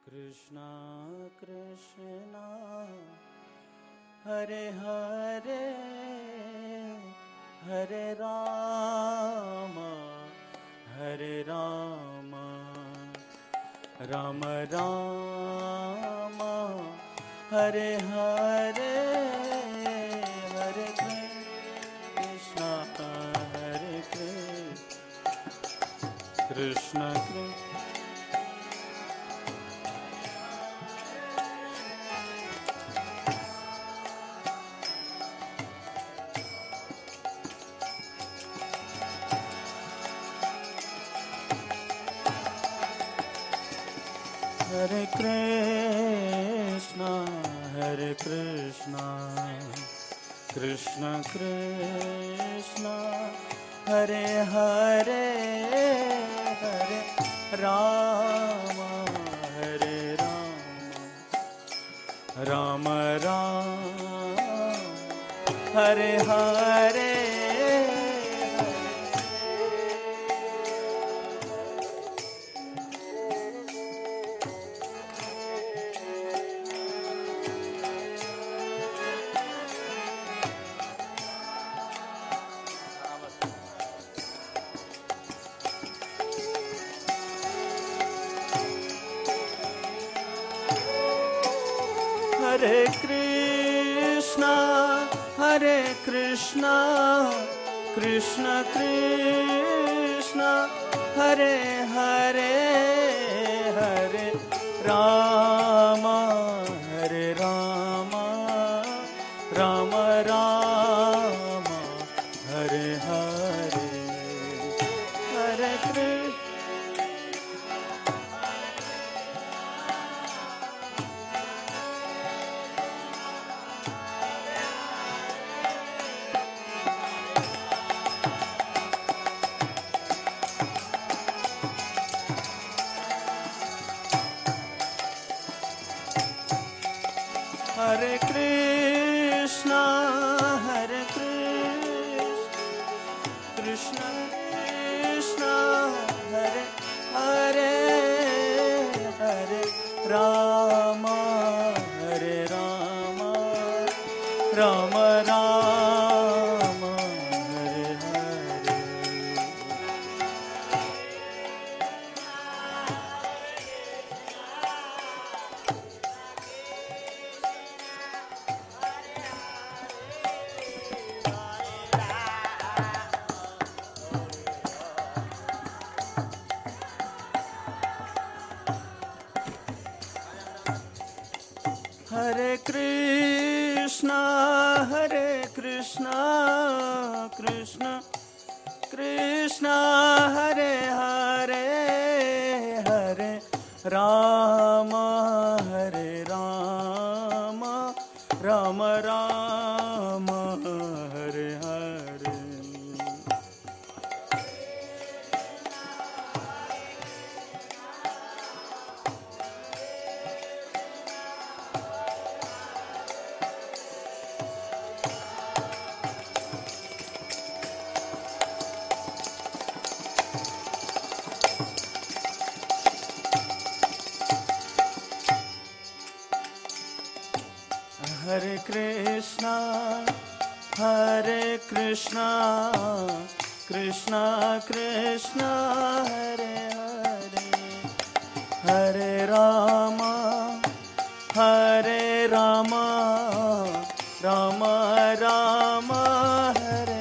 Krishna Krishna Hare Hare Hare Rama Hare Rama Rama Rama Hare Hare Hare Krishna Hare Krishna Krishna Krishna Hare Krishna, Hare Krishna, Krishna Krishna, Hare Hare, Hare Rama, Hare Rama, Rama Rama, Hare Hare. Hare Krishna, Hare Krishna, Krishna Krishna, Hare Hare, Hare Rama, Hare Rama, Rama Rama, Hare Hare, Hare Krishna. Hare Krishna, Hare Krishna, Krishna Krishna, Hare Hare, Hare Rama, Hare Rama, Rama Rama, Hare Hare. Hare Krishna, Hare Krishna, Krishna Krishna, Hare Hare, Hare Rama, Hare Rama, Rama Rama, Hare Hare. Hare Krishna, Hare Krishna, Krishna Krishna, Hare Hare, Hare Rama, Hare Rama, Rama Rama, Hare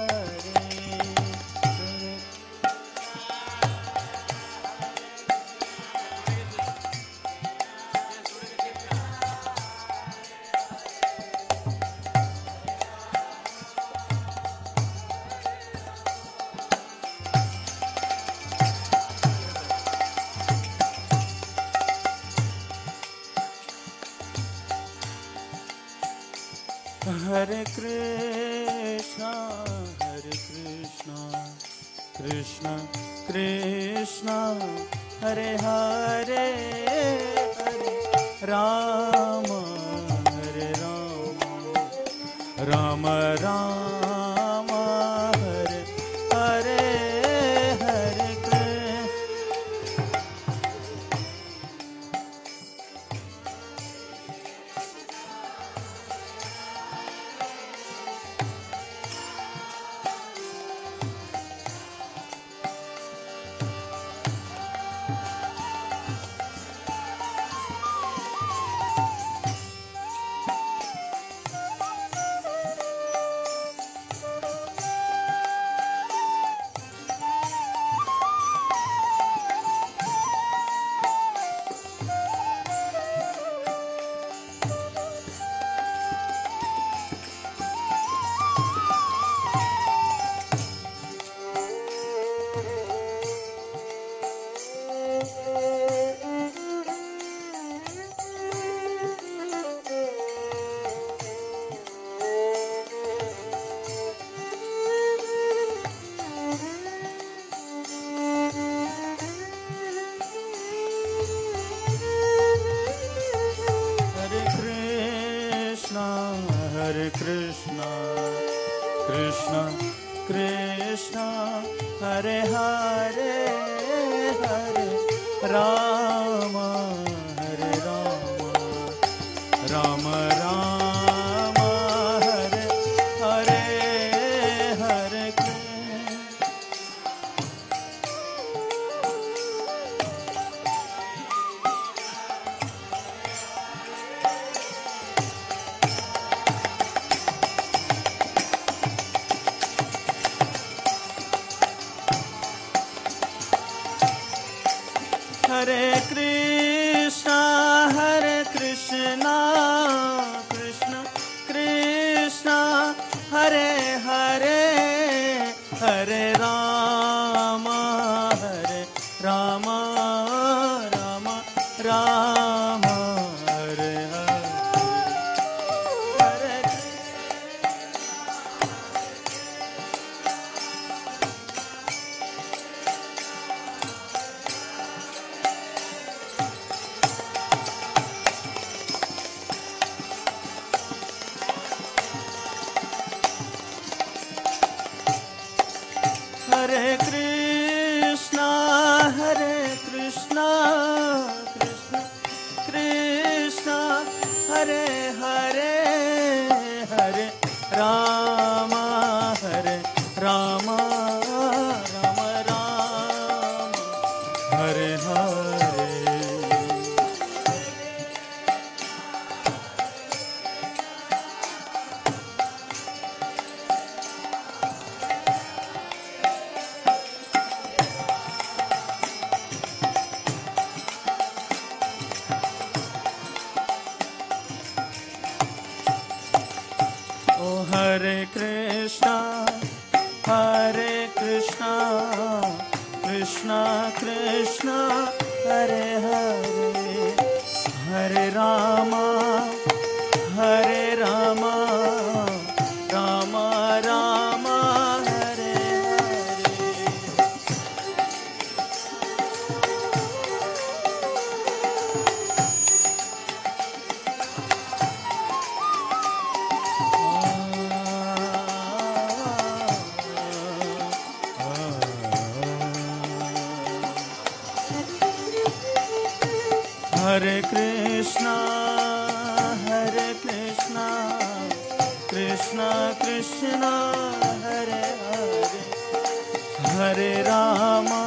Hare Krishna, Hare Krishna, Krishna Krishna, Hare Hare, Hare Rama, Hare Rama, Rama Rama, Hare Hare, Hare Krishna. Krishna Krishna Hare Hare Hare Rama Hare Rama Rama Rama Hare Hare Hare Hare Krishna Krishna Krishna Hare Hare Hare Rama Rama Rama Hare Hare Hare Hare Krishna Krishna Krishna Hare Hare Hare Rama Rama Rama Hare Hare Oh Hare Krishna Krishna Krishna Hare Hare Hare Rama Rama Rama Hare Hare Krishna Krishna Krishna Hare Hare Hare Rama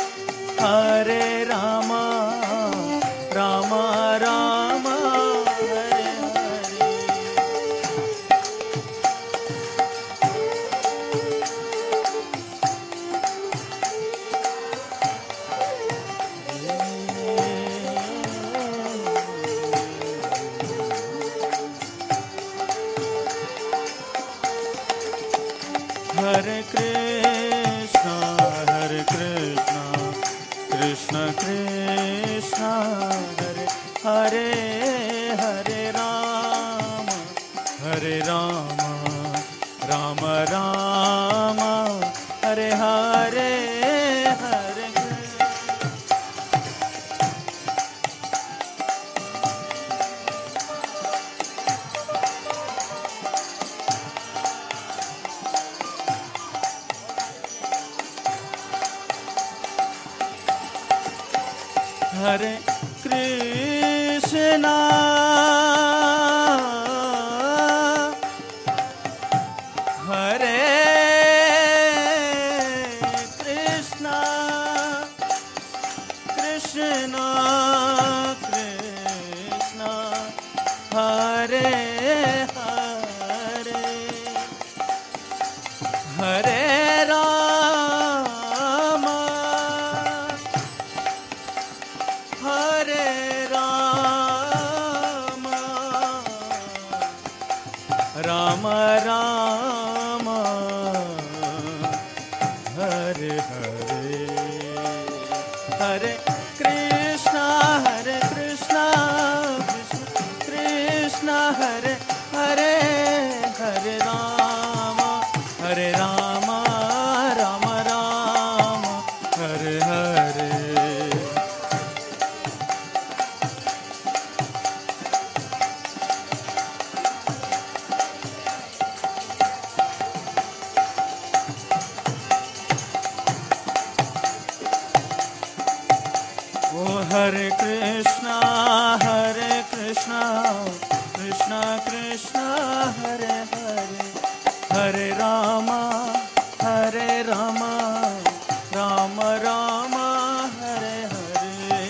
Rama Rama Hare Hare Hare Krishna Krishna Krishna Hare Hare Hare Rama Rama Rama Hare Hare Hare Hare Krishna Hare Krishna Krishna Krishna Hare Hare Hare Rama Hare Rama Rama Rama Hare Hare Hare Krishna Krishna Krishna Hare Hare Hare Rama Rama Rama Hare Hare Hare Krishna, Krishna Krishna, Hare Hare, Hare Rama, Rama Rama, Hare Hare.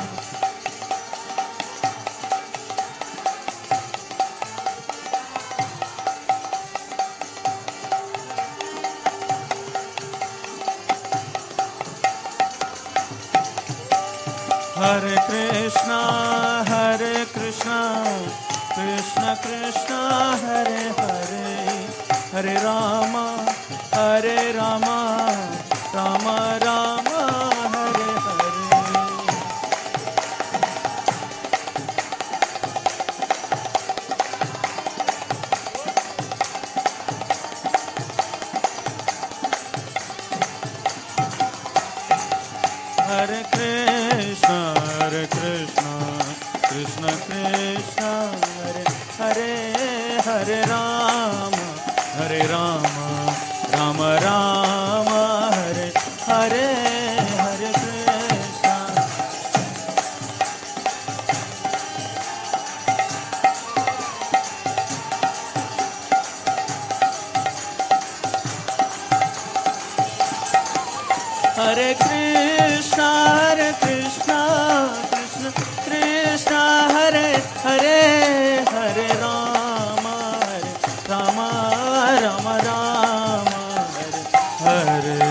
Hare Krishna, Krishna Krishna, Hare Hare, Hare Rama, Rama Rama, Hare Hare. Hare Krishna, Krishna Krishna, Hare Hare, Hare Rama, Rama Rama, Hare Hare, Hare Krishna. Hare Krishna, Krishna Krishna, Hare Hare, Hare Rama, Rama Rama, Hare Hare.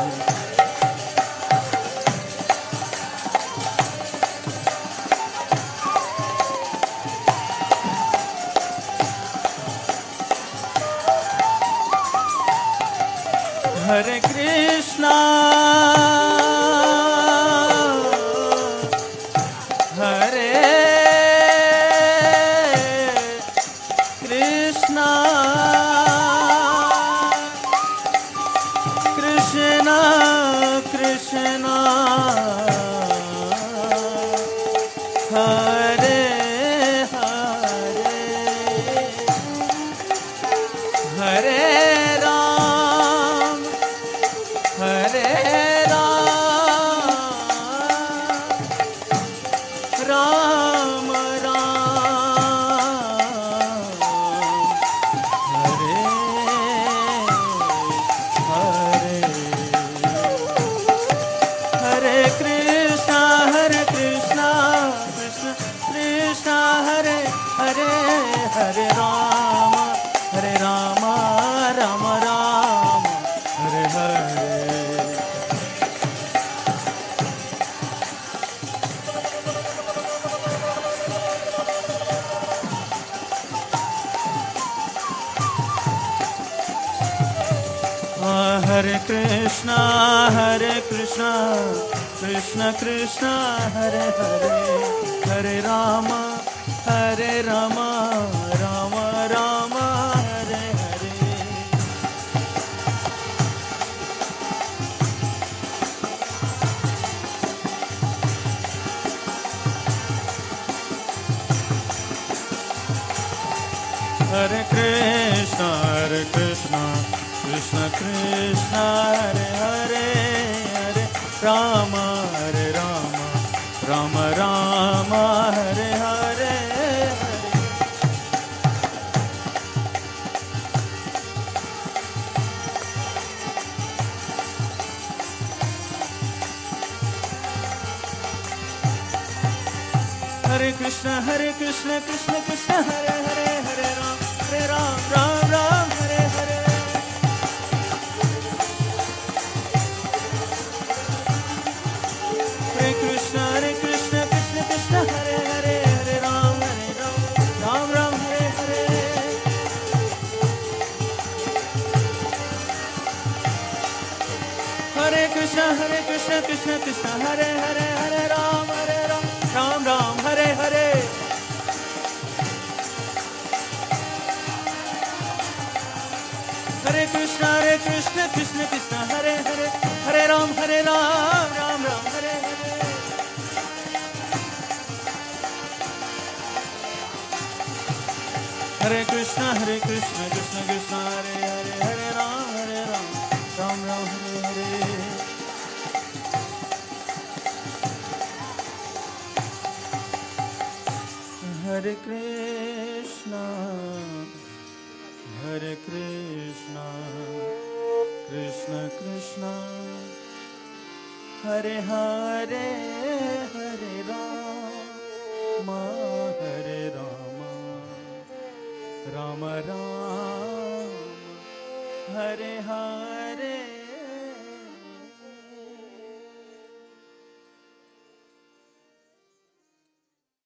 Hare Krishna, Hare Krishna, Krishna Krishna, Hare Hare, Hare Ram, Hare Ram, Hare Hare. Hare Krishna, Krishna Krishna, Hare Hare, Hare Rama, Rama Rama, Hare Hare. Hare Krishna, Krishna Krishna, Hare Hare, Hare Rama, Rama Rama, Hare Hare. Hare Krishna, Krishna Krishna, Hare Hare, Hare Rama, Rama Rama, Hare Hare. Hare Krishna, Krishna Krishna, Hare Hare, Hare Ram, Ram Hare Hare. Hare Krishna, Krishna Krishna, Hare Hare, Hare Ram, Ram Hare Hare. Hare Krishna, Krishna Krishna, Hare Hare, Hare Ram, Ram Hare Hare. Hare Krishna, Krishna Krishna, Hare Hare, Hare Ram, Ram Hare Hare. Hare Krishna, Krishna Krishna, Hare Hare, Hare Ram, Ram Hare Hare. Hare Krishna, Hare Krishna, Krishna Krishna, Hare Hare, Hare Rama, Hare Rama, Rama Rama, Hare Hare.